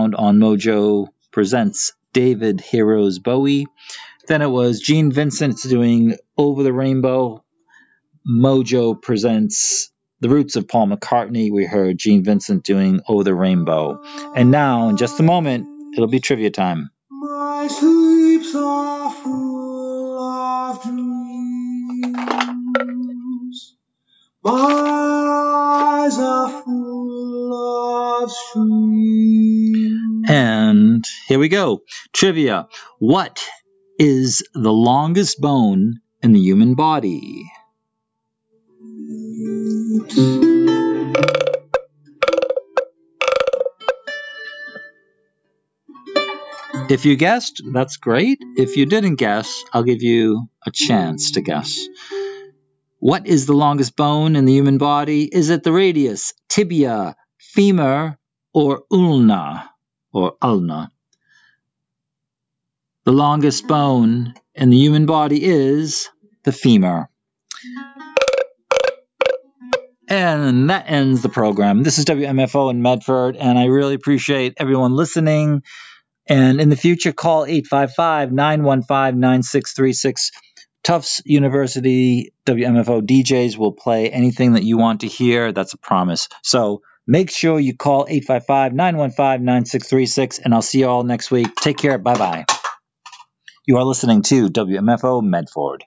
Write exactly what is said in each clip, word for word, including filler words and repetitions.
Sound on Mojo Presents David Heroes Bowie. Then it was Gene Vincent doing Over the Rainbow. Mojo Presents The Roots of Paul McCartney. We heard Gene Vincent doing Over the Rainbow. And now, in just a moment, it'll be trivia time. My sleeps are full of dreams. My eyes are full of streams. And here we go. Trivia. What is the longest bone in the human body? If you guessed, that's great. If you didn't guess, I'll give you a chance to guess. What is the longest bone in the human body? Is it the radius, tibia, femur, or ulna, or ulna? The longest bone in the human body is the femur. And that ends the program. This is W M F O in Medford, and I really appreciate everyone listening. And in the future, call eight five five, nine one five, nine six three six. Tufts University W M F O D Js will play anything that you want to hear. That's a promise. So make sure you call eight five five, nine one five, nine six three six, and I'll see you all next week. Take care. Bye-bye. You are listening to W M F O Medford.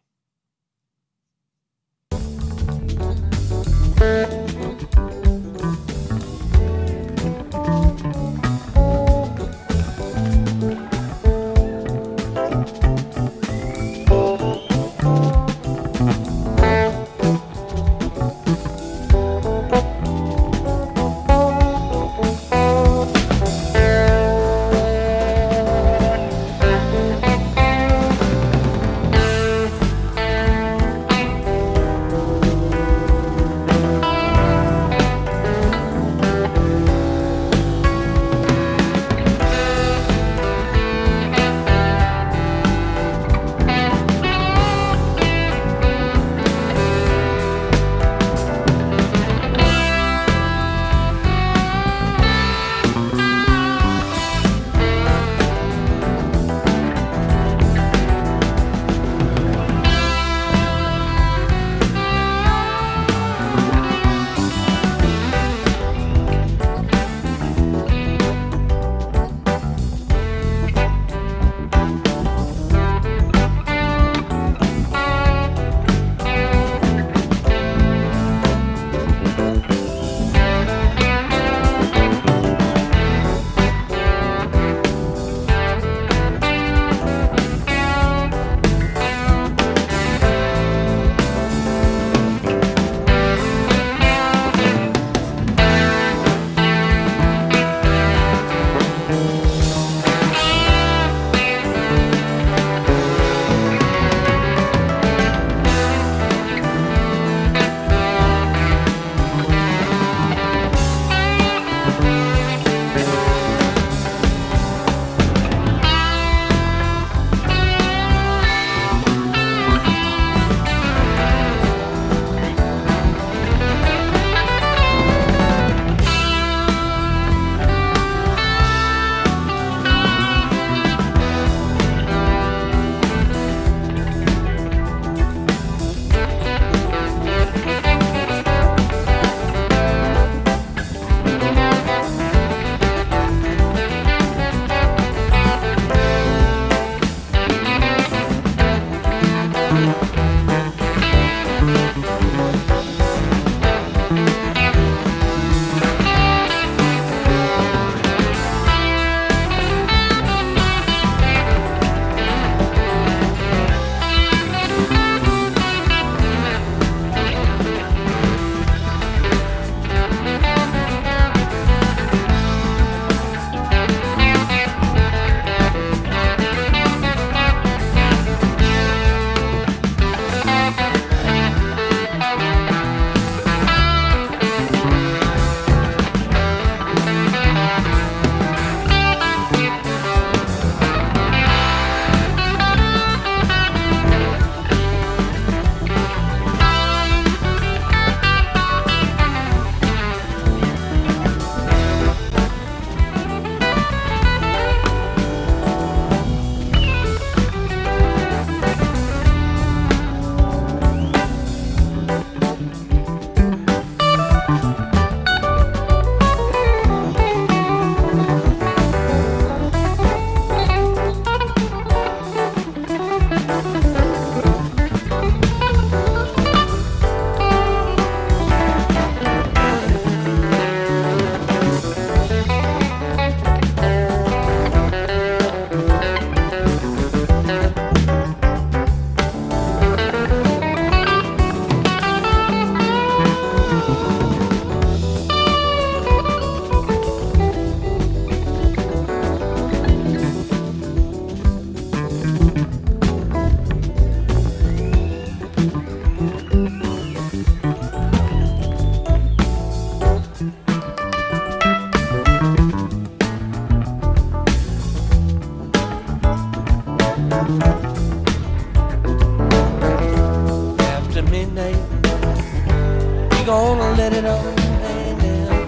let it all hang down.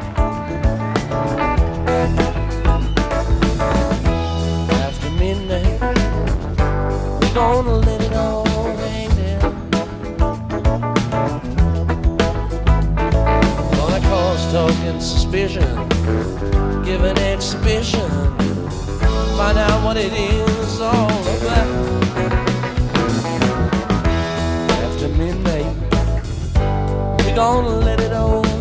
After midnight, we're gonna let it all hang down. Gonna cause talk and suspicion, give an exhibition, find out what it is all about. After midnight, we're gonna let it all hang.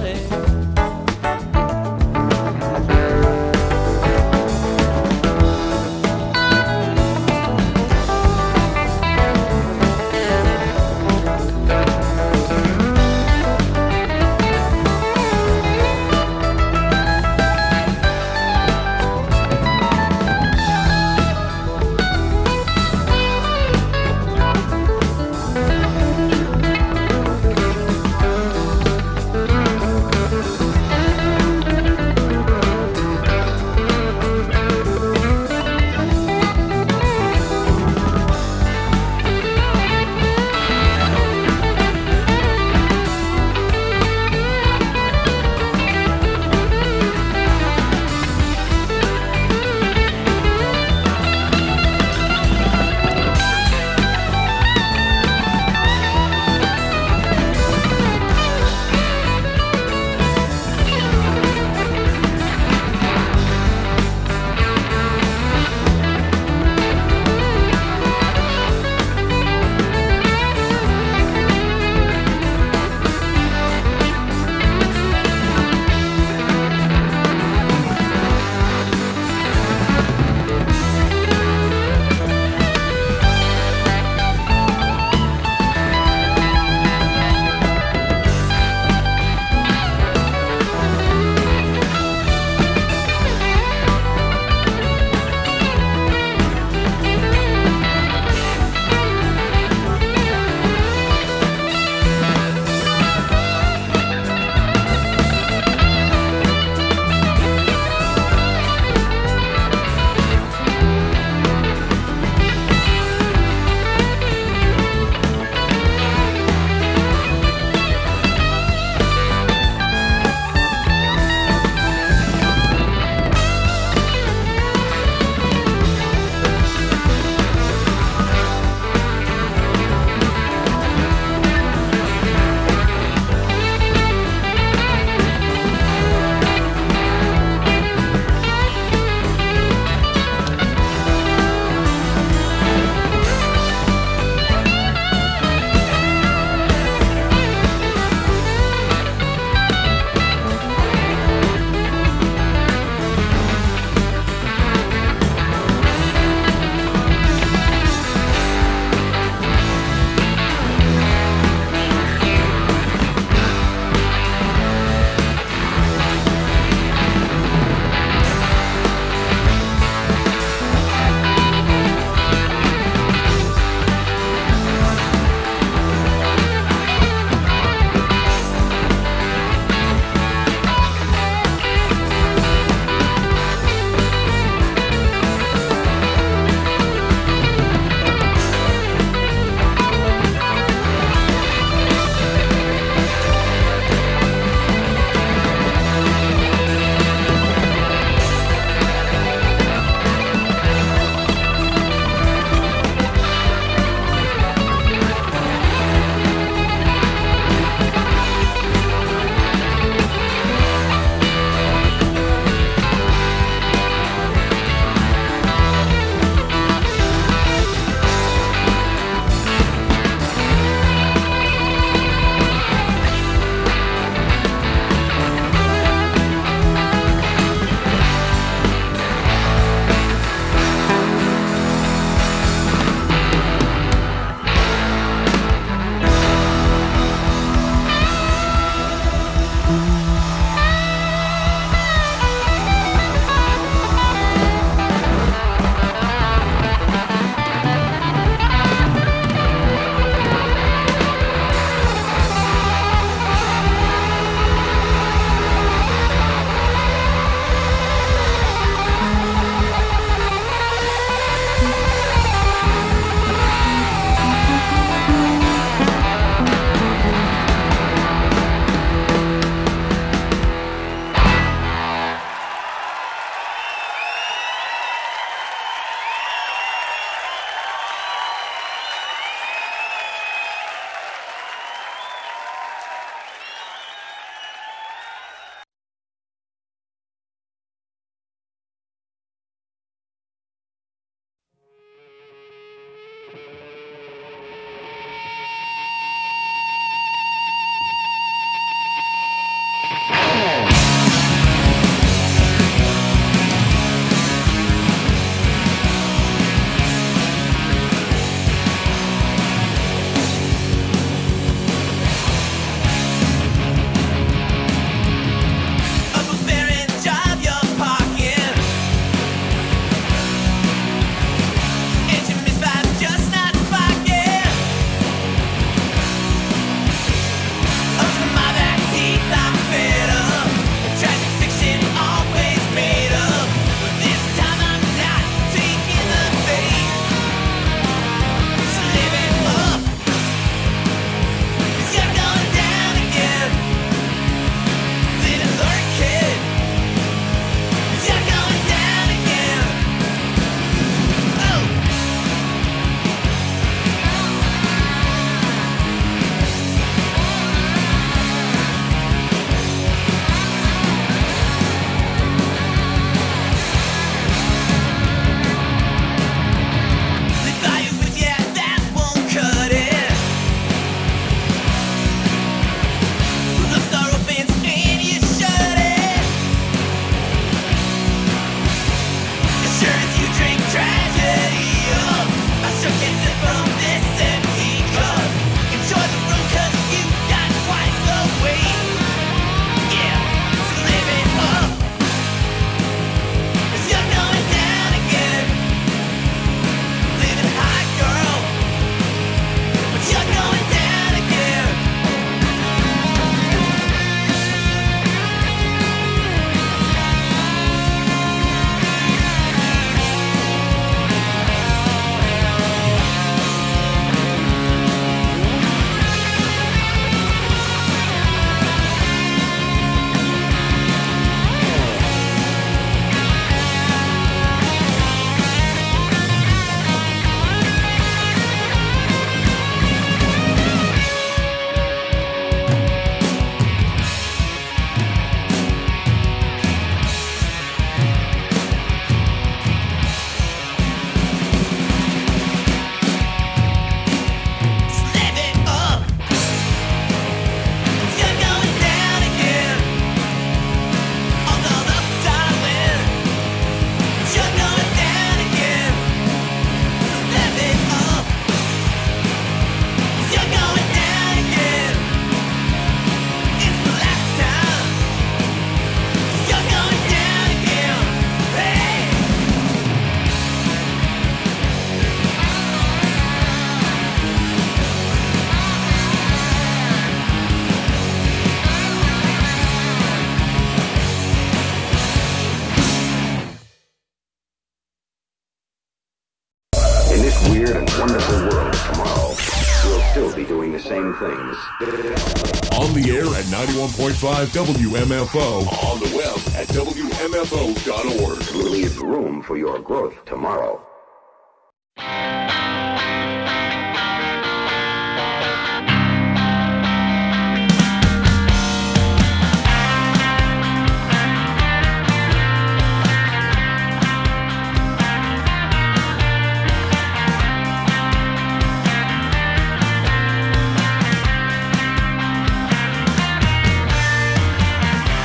weird and wonderful world of tomorrow, we'll still be doing the same things. On the air at ninety-one point five W M F O. On the web at W M F O dot org. We'll leave room for your growth tomorrow.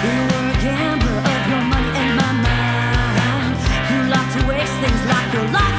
Things like your life.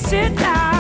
sit down.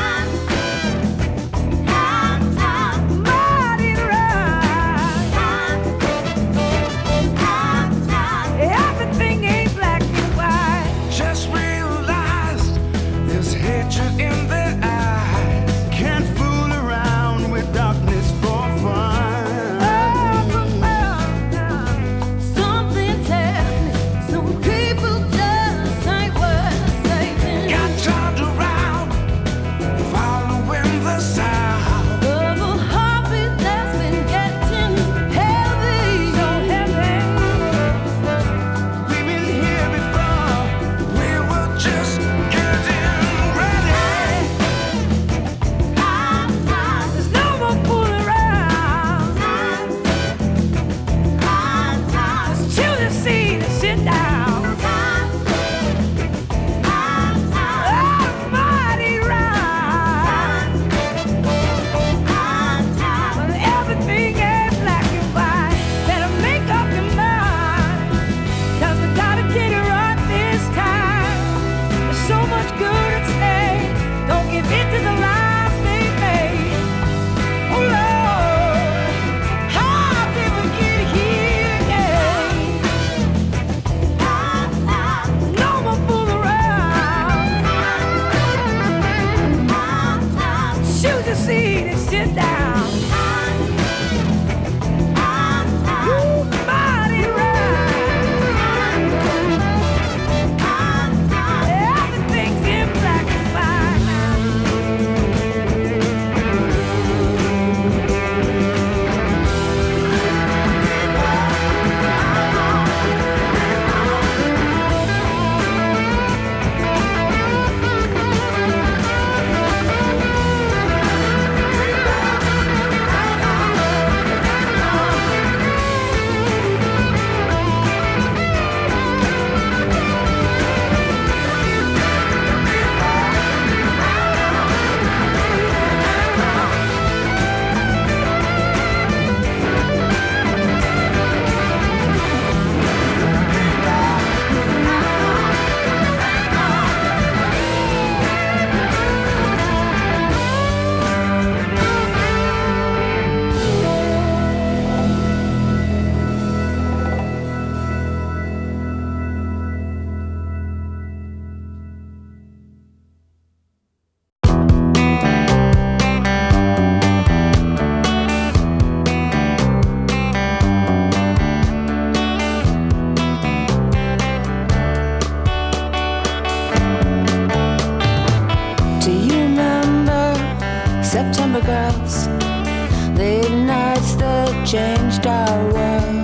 Changed our world.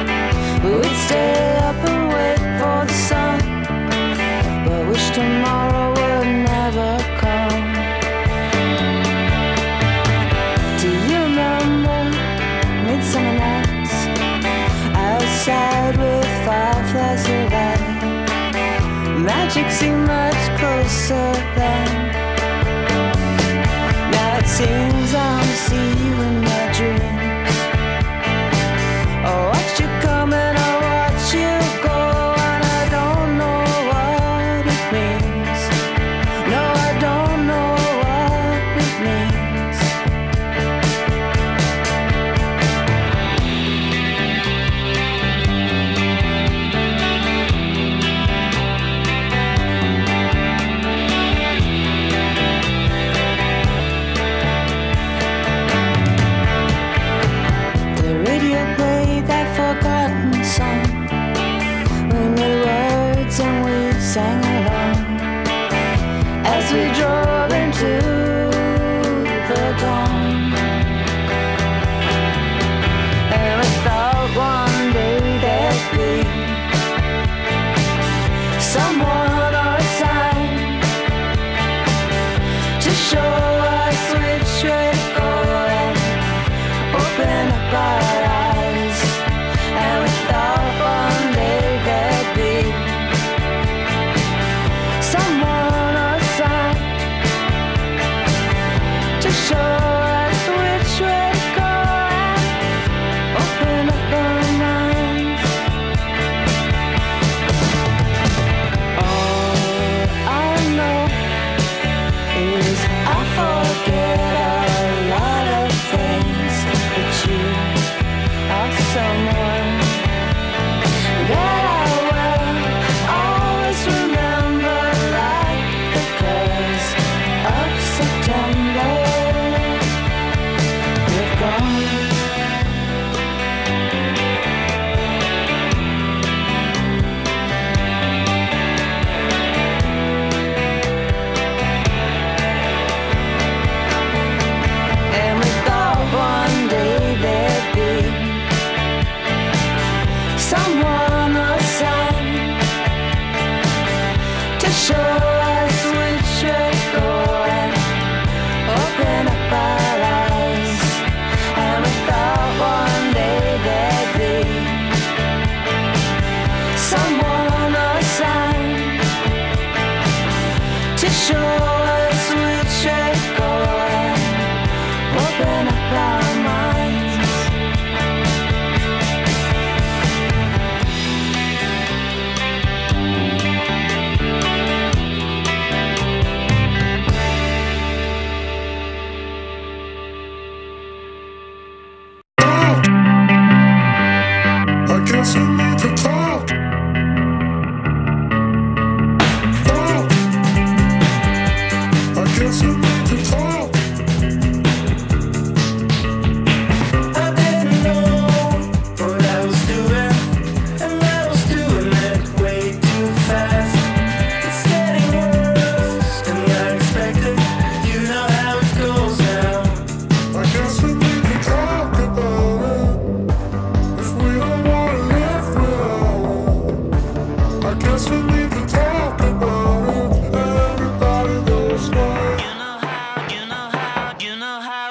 We'd stay up and wait for the sun, but wish tomorrow would never come. Do you remember midsummer nights outside with fireflies of light? Magic seemed much closer then. Now it seems I'm seeing you in my dreams. I watch you come and I watch you go, and I don't know what it means. No, I don't know what it means.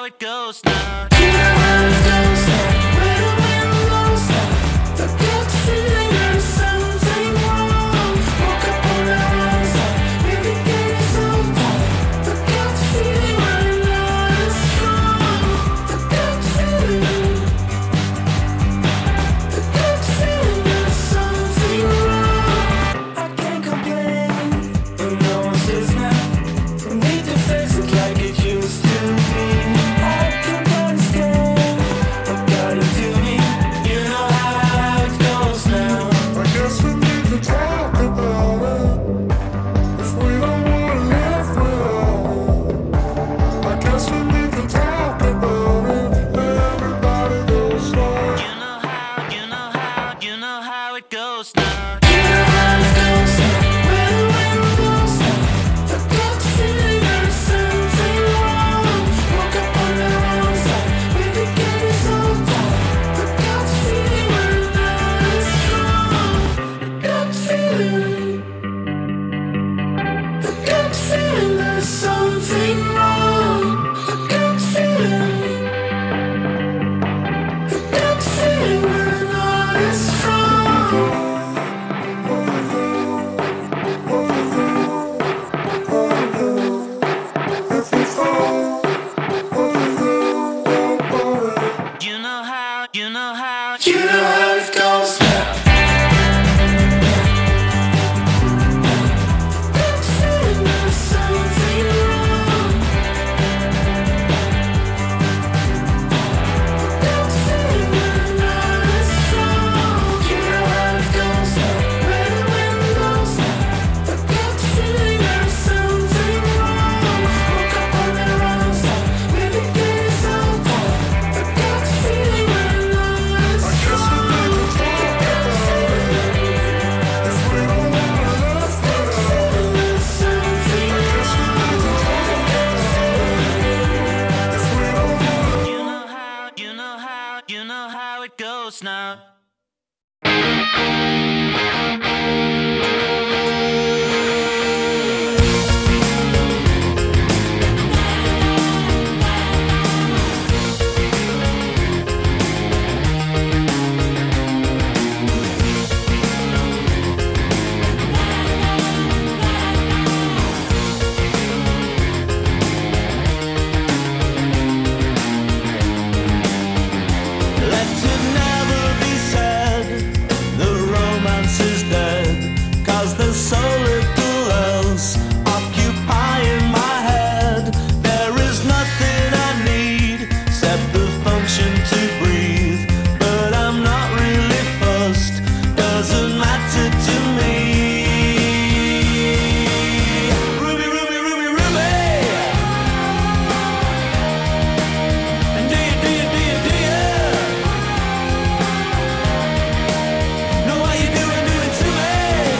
it goes now. You know how it goes now. When the wind blows now. The gut feeling that something wrong. Woke up on the wrong side. Maybe getting so tired. The gut feeling when I'm not as strong. The gut feeling. The gut feeling that something wrong. I can't complain, but no one says now. Need to face it like it used to be. I can't understand what got into me. You know how, how it goes now. I guess we need to talk about it. If we don't wanna live without it. I guess we need to talk about it. Everybody goes slow. You know how, you know how, you know how it goes now. You know how it goes now. When the wind blows now. The gut feeling that something wrong. Woke up on the wrong side. Maybe getting so tired. The gut feeling when I'm not as strong. The gut feeling. The gut feeling there's something wrong. The gut feeling. The gut feeling when I'm not as strong. You know how, you know how, you know how it goes now. Gut feeling there's something wrong. Gut feeling when I'm not as strong. You know how it goes now. When the wind blows now. The gut feeling there's something wrong. Woke up on the wrong side. Maybe getting so tired. The gut feeling when I'm not as I guess we need to talk about it. If we don't wanna live without it. there's something I guess we need to talk about it. If we don't wanna. You know how, you know how, you know how it goes now. Let it never be said the romance is dead, 'cause there's so little else occupying my head. There is nothing I need except the function to breathe, but I'm not really fussed, doesn't matter to me. Ruby, Ruby, Ruby, Ruby. And do you, do you, do you, do you know what you doing, doing to me?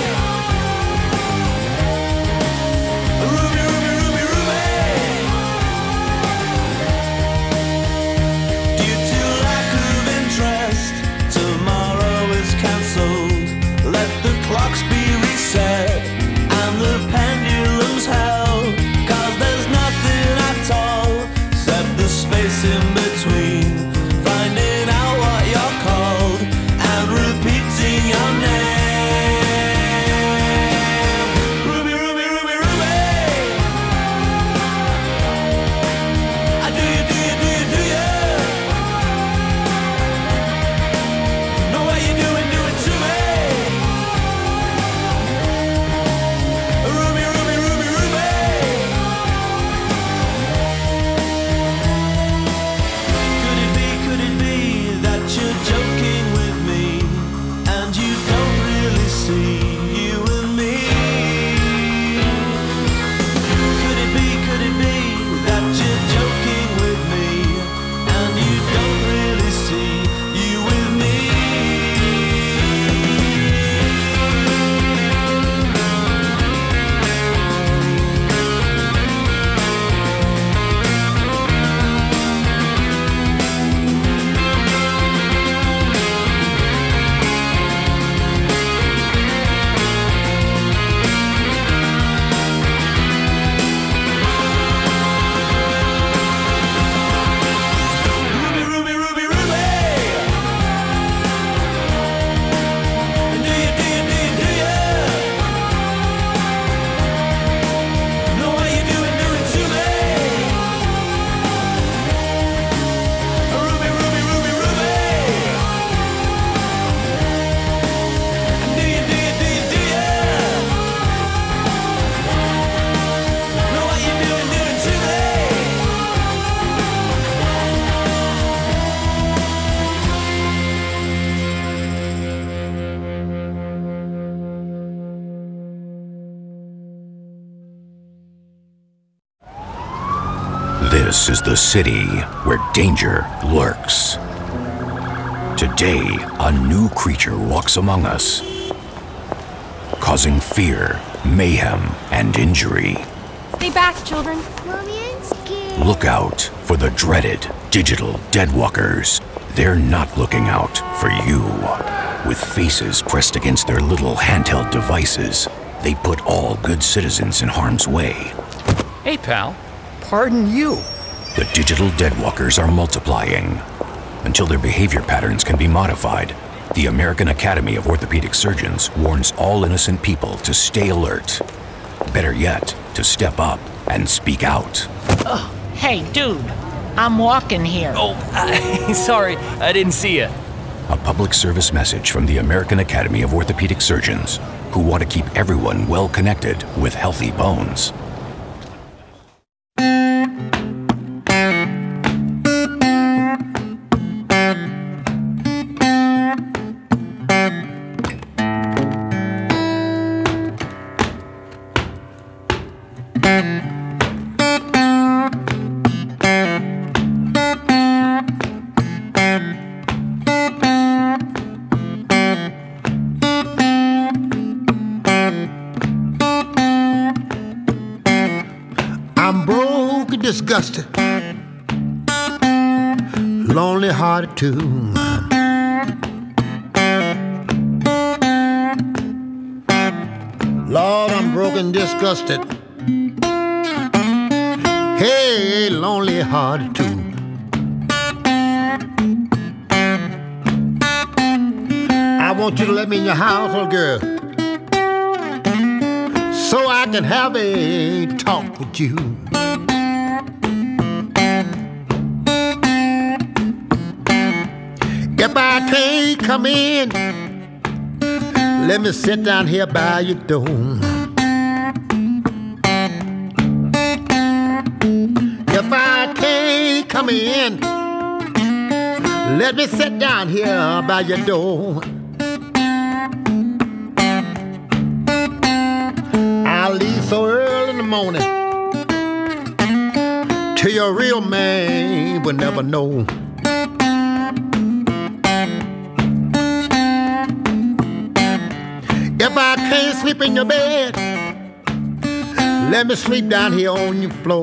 Ruby, Ruby, Ruby, Ruby. Due to lack of interest, tomorrow is cancelled. Let the clocks be reset and the pendulums held, 'cause there's nothing at all except the space in between. Finding out what you're called and repeating your name. Ruby, Ruby, Ruby, Ruby. I do you, do you, do you, do you know what you doing, doing to me? Ruby, Ruby, Ruby, Ruby. This is the city where danger lurks. Today, a new creature walks among us, causing fear, mayhem, and injury. Stay back, children. Mommy, I'm scared. Look out for the dreaded digital deadwalkers. They're not looking out for you. With faces pressed against their little handheld devices, they put all good citizens in harm's way. Hey, pal. Pardon you. The digital deadwalkers are multiplying. Until their behavior patterns can be modified, the American Academy of Orthopedic Surgeons warns all innocent people to stay alert. Better yet, to step up and speak out. Oh, hey, dude. I'm walking here. Oh, uh, sorry. I didn't see you. A public service message from the American Academy of Orthopedic Surgeons, who want to keep everyone well connected with healthy bones. I'm broke and disgusted, lonely hearted too. Lord, I'm broke and disgusted. Hey, lonely hearted too. I want you to let me in your house, little girl, so I can have a talk with you. If I can't come in, let me sit down here by your door. If I can't come in, let me sit down here by your door. I'll leave so early in the morning till your real man will never know. If I can't sleep in your bed, let me sleep down here on your floor.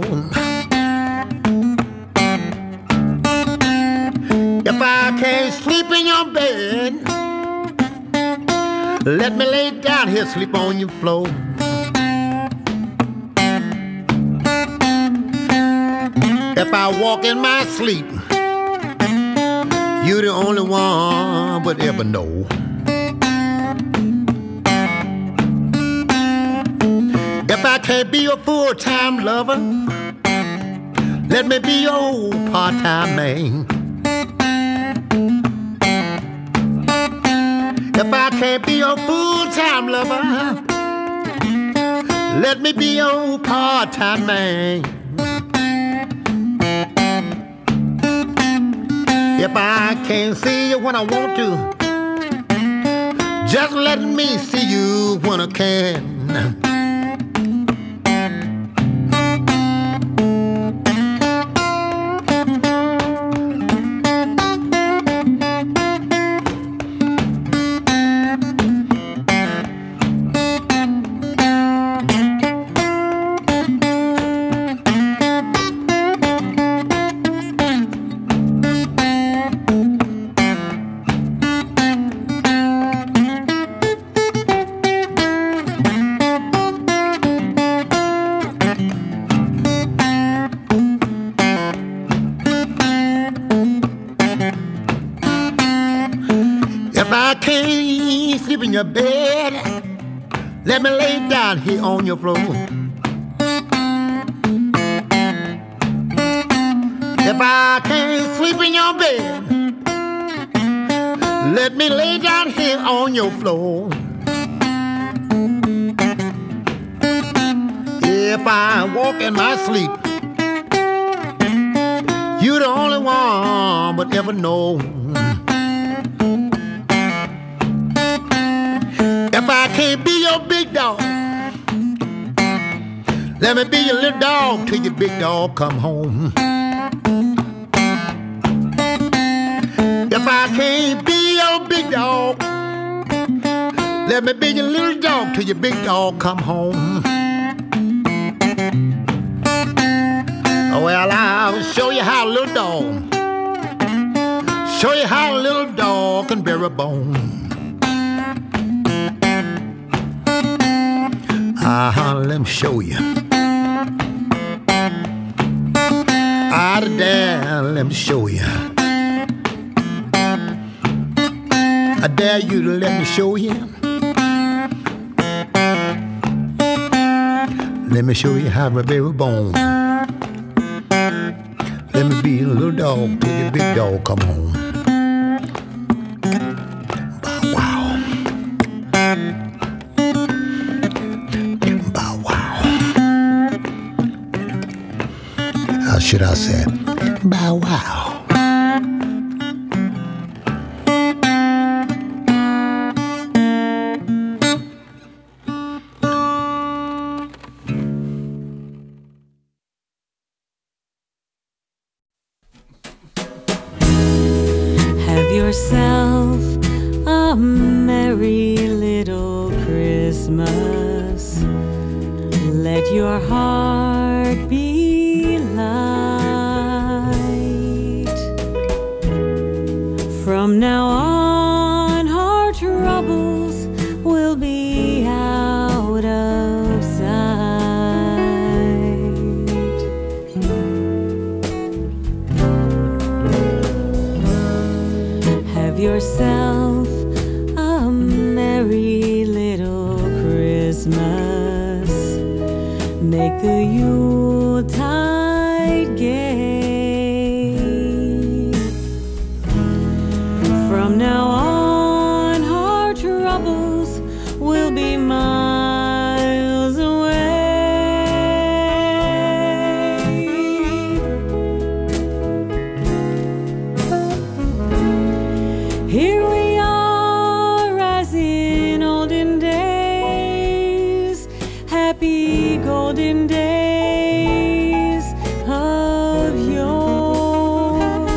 If I can't sleep in your bed, let me lay down here, sleep on your floor. If I walk in my sleep, you're the only one would ever know. If I can't be your full-time lover, let me be your part-time man. If I can't be your full-time lover, let me be your part-time man. If I can't see you when I want to, just let me see you when I can. If I can't sleep in your bed, let me lay down here on your floor. If I can't sleep in your bed, let me lay down here on your floor. If I walk in my sleep, you're the only one would ever know. If I can't be your big dog, let me be your little dog till your big dog come home. I can't be your big dog, let me be your little dog till your big dog come home. Well, I'll show you how a little dog, show you how a little dog can bear a bone. Uh-huh, let me show you. Out of there, let me show you. I dare you to let me show you. Let me show you how to bear a bone. Let me be a little dog till the big dog come home. Bow wow. Bow wow. How should I say it? Bow wow. Have yourself a merry little Christmas. Let your heart be light. From now on, our troubles will be out of sight. Have yourself a merry little Christmas. Make the Yuletide gay. From now on, our troubles will be miles away. Here we are as in olden days, happy golden days of yore.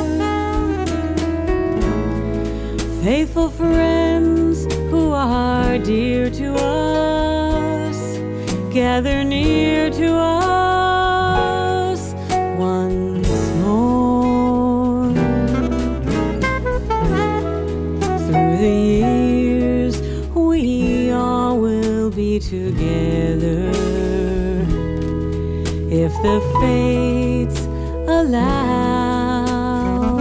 Faithful friends who are dear to us, gather near to us once more. Through the years, we all will be together if the fates allow.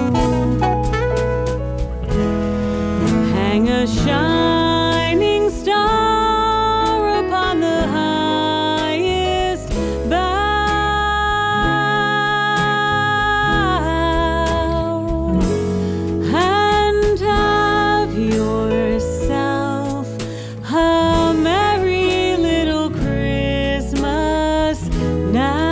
Hang a shining star upon the highest bough, and have yourself a merry little Christmas now.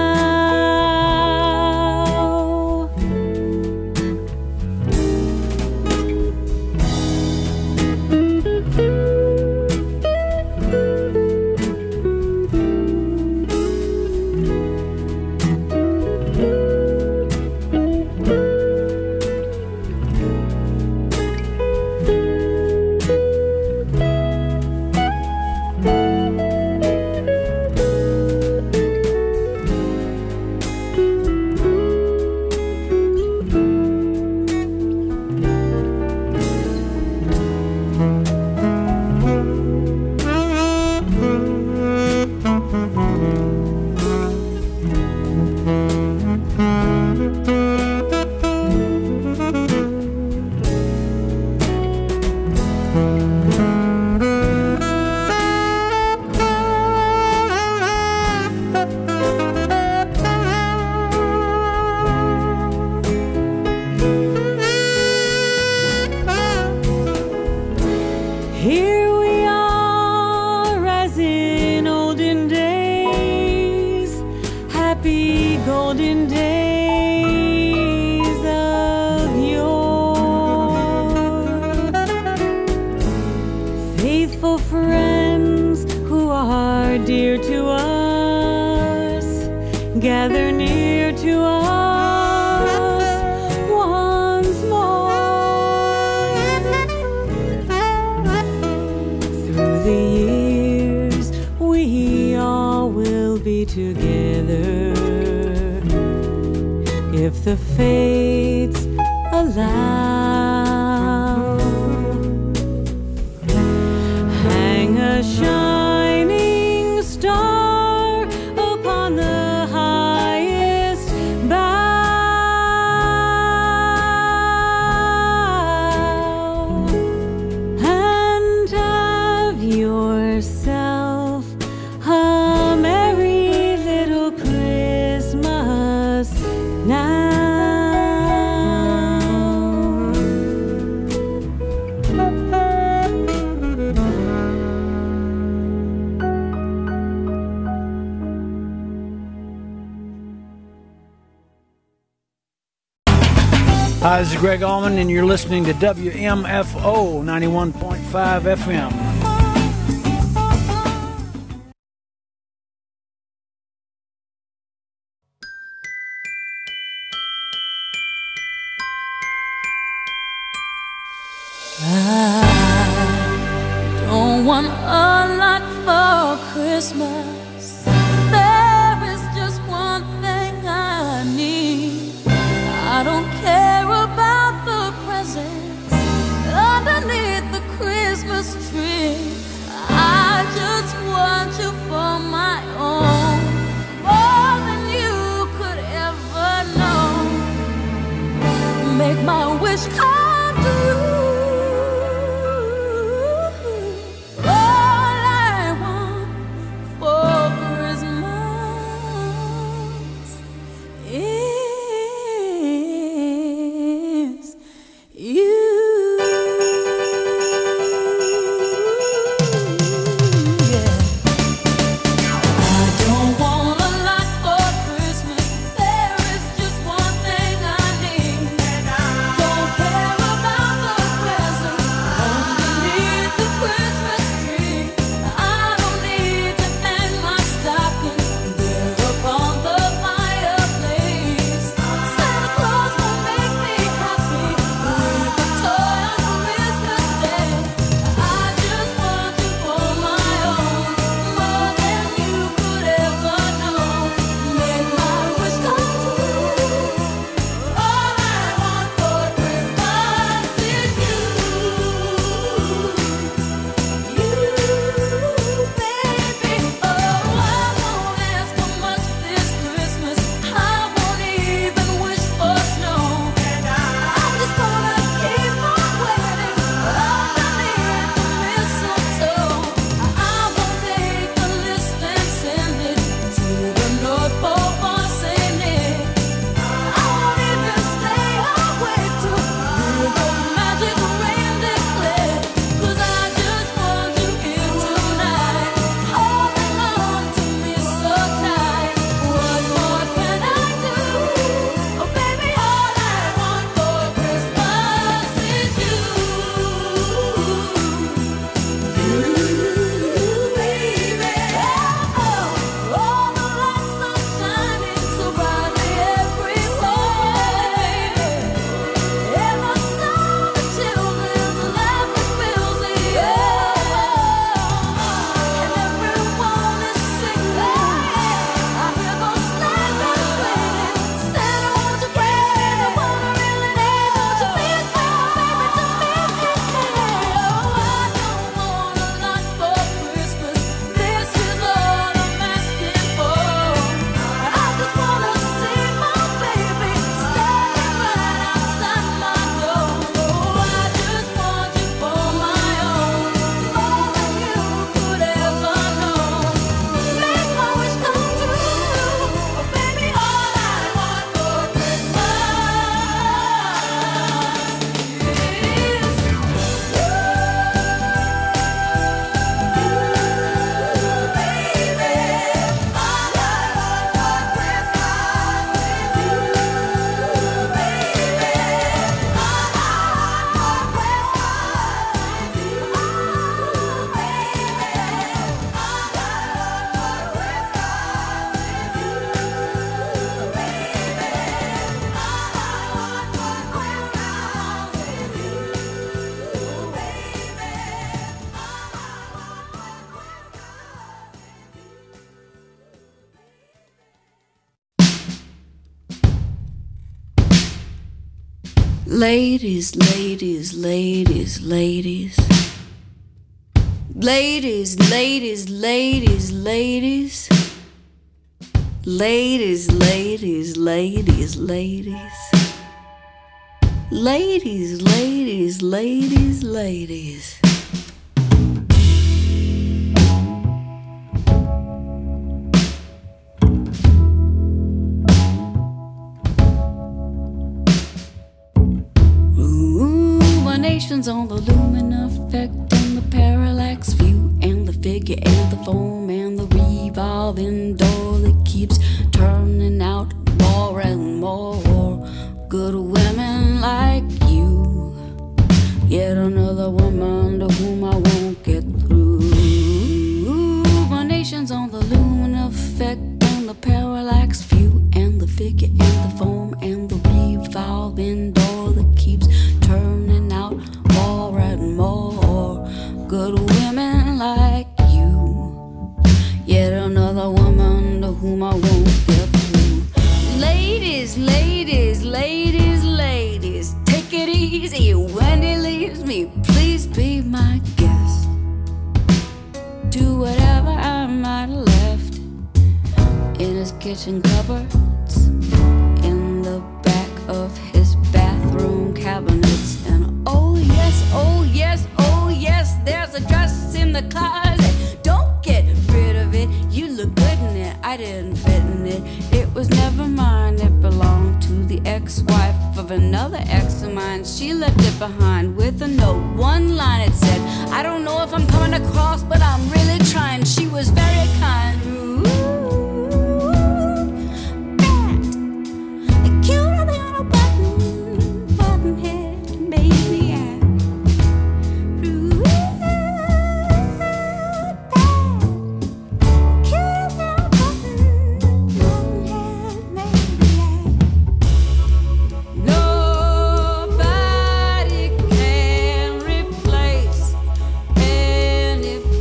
Here we are as in olden days, happy golden days of yore. Faithful friends who are dear to us, gather near to us once more. the fates allow. Hang a shining star upon the highest bough, and have yourself a merry little Christmas now. Hi, this is Greg Allman, and you're listening to W M F O ninety-one point five F M. I don't want a lot for Christmas. There is just one thing I need. I don't care about the presents underneath the Christmas tree. I just want you for my own, more than you could ever know. Make my wish come true. All I want for Christmas is you. Yeah. I don't want a lot for Christmas. There is just one thing I need. Don't care about the Ladies, ladies, ladies, ladies. Ladies, ladies, ladies, ladies. Ladies, ladies, ladies, ladies. Ladies, ladies, ladies, ladies. Ruminations on the lumen effect and the parallax view and the figure and the foam and the revolving door that keeps turning out more and more good women like you. Yet another woman to whom I won't get through. Ruminations on the lumen effect and the parallax view and the figure and the foam and the revolving door that keeps turning out more and more good women like you. Yet another woman to whom I won't get through. Ladies, ladies, ladies, ladies, take it easy when he leaves me. Please be my guest. Do whatever I might have left in his kitchen cupboards, in the back of his bathroom cabinets. And oh yes, oh yes, oh yes, there's a dress in the closet. Don't get rid of it, you look good in it. I didn't fit in it, it was never mine. It belonged to the ex-wife of another ex of mine. She left it behind with a note, one line it said, I don't know if I'm coming across, but I'm really trying. She was very kind. Ooh, that, cuter than a button, button head, baby. I, ooh, that, cuter than a button, button head, baby. I, nobody can replace anybody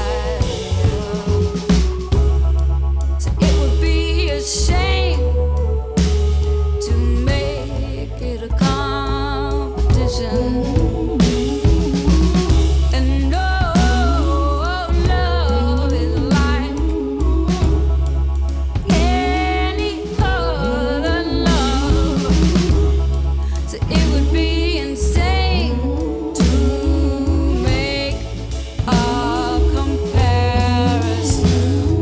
else. So it would be a shame to make it a competition. And no love is like any other love. So it would be insane to make a comparison.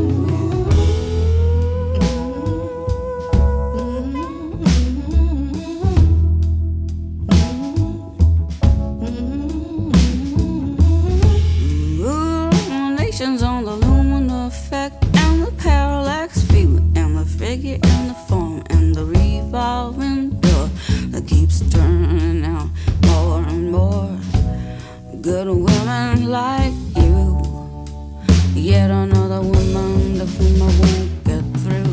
Ruminations on the lumen effect and the parallax view and the figure and the form and the revolving door that keeps turning out more and more good women like you. Yet another woman to whom I won't get through.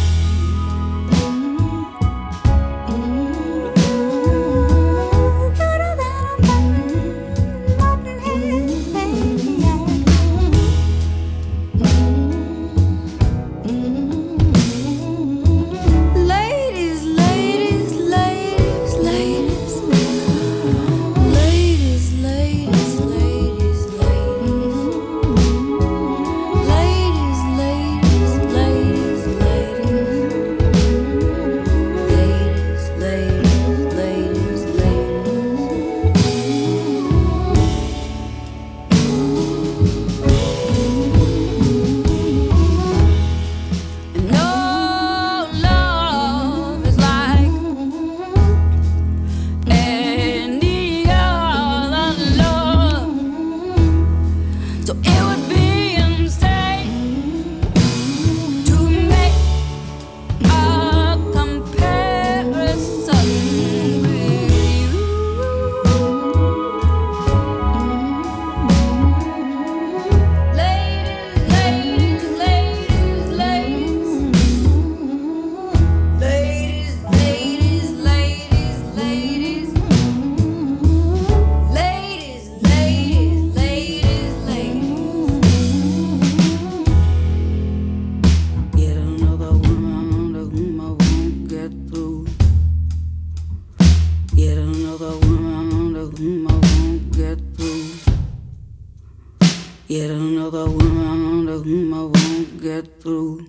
Cuter than a button, button head, baby. Ladies, ladies, ladies, ladies. Ladies, ladies, ladies, ladies. Yet another woman to whom I won't get through.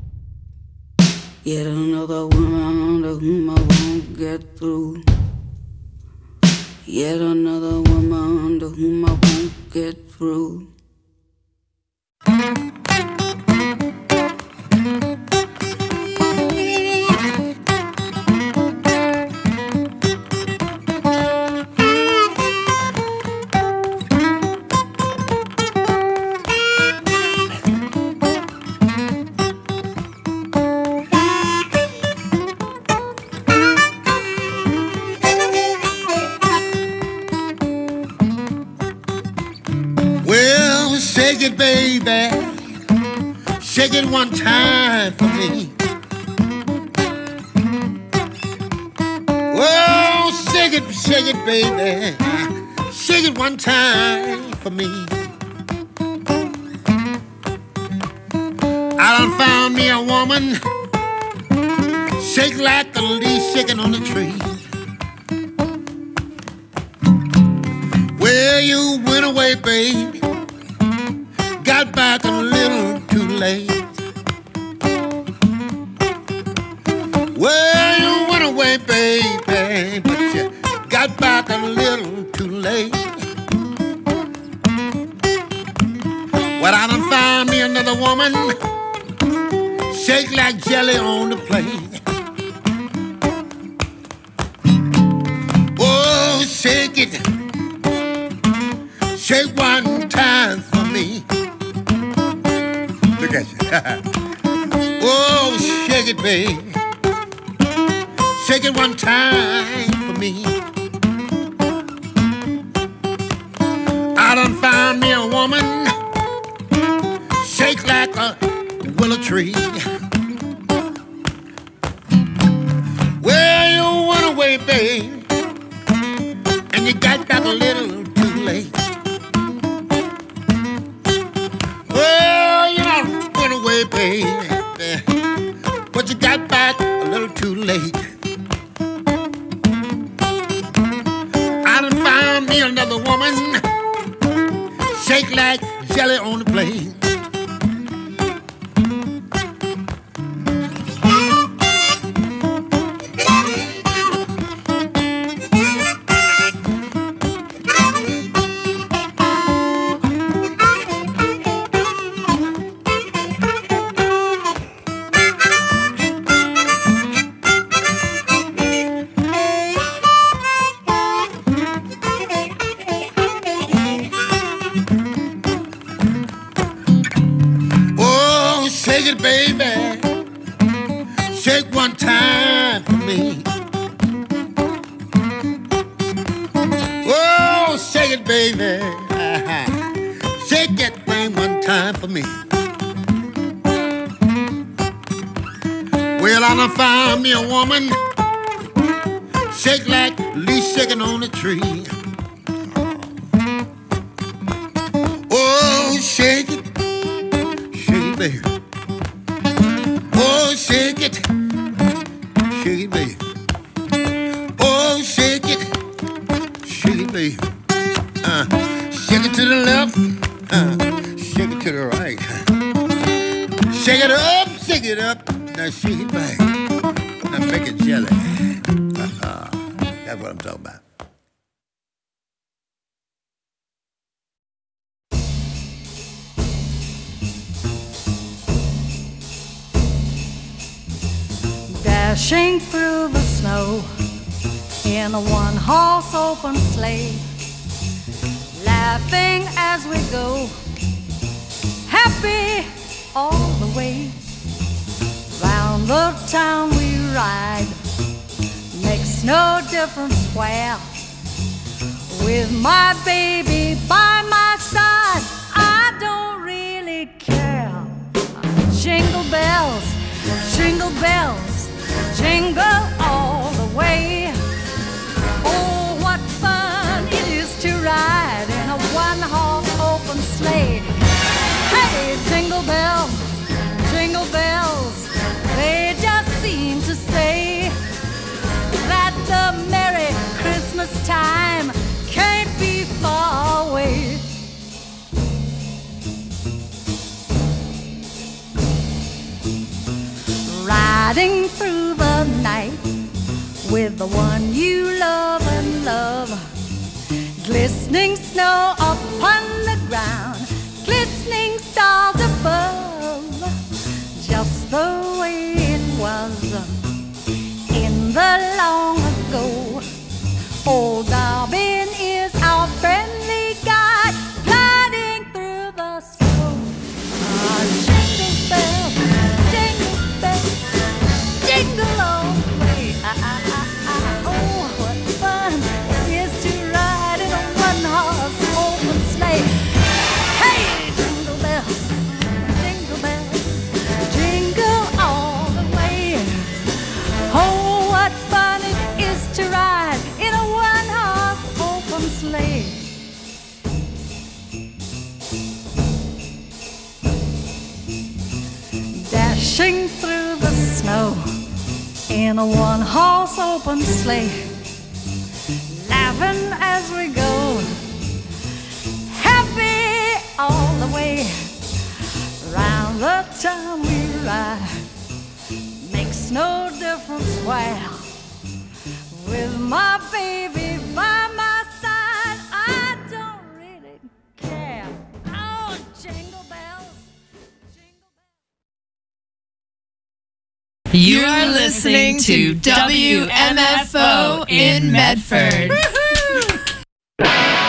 Yet another woman to whom I won't get through. Yet another woman to whom I won't get through. Well, shake it, baby. Shake it one time for me. Oh, shake it, shake it, baby. Shake it one time for me. I done found me a woman, shake like a leaf shaking on the tree. Well, you went away, baby. Got back a little too late. Well, you went away, baby, but you got back a little too late. Well, I done found me another woman, shake like jelly on the plate. Oh, shake it. Shake one time for me. Look at you. Oh, shake it, baby. Shake it one time for me. I done found me a woman, shake like a willow tree. Well, you went away, baby, and you got back a little too late. Well, you done went away, baby, but you got back a little too late. I done found me another woman, shake like jelly on the plate. Shake it, baby. Shake one time for me. Oh, shake it, baby. Shake that thing one time for me. Well, I done found me a woman, shake like leaf shaking on a tree. Oh, shake it. Shake it, baby. Oh, shake it, shake it, baby. Oh, shake it, shake it, baby. Uh, shake it to the left, uh, shake it to the right. Shake it up, shake it up, now shake it back. Now make it jelly. Uh, that's what I'm talking about. Dashing through the snow in a one-horse open sleigh, laughing as we go, happy all the way. Round the town we ride, makes no difference where. With my baby by my side, I don't really care. Jingle bells, jingle bells, jingle all the way. Oh, what fun it is to ride in a one-horse open sleigh. Hey, jingle bells, jingle bells, they just seem to say that the Merry Christmas time can't be far away. gliding through the night with the one you love and love. Glistening snow upon the ground, glistening stars above, just the way it was in the long ago. Old Dobbin is our friendly guide, gliding through the snow. Ah, jingle bells, jingle bells, jingle all the way. Ah, ah, ah, ah, oh, what fun it is to ride in a one-horse open sleigh. Hey, jingle bells, jingle bells, jingle all the way. Oh, what fun it is to ride in a one-horse open sleigh. Dashing through the snow in a one-horse open sleigh, laughing as we go, happy all the way. Round the town we ride, makes no difference where. With my baby by my side, I don't really care. Oh, jingle bells. You are listening to W M F O in Medford.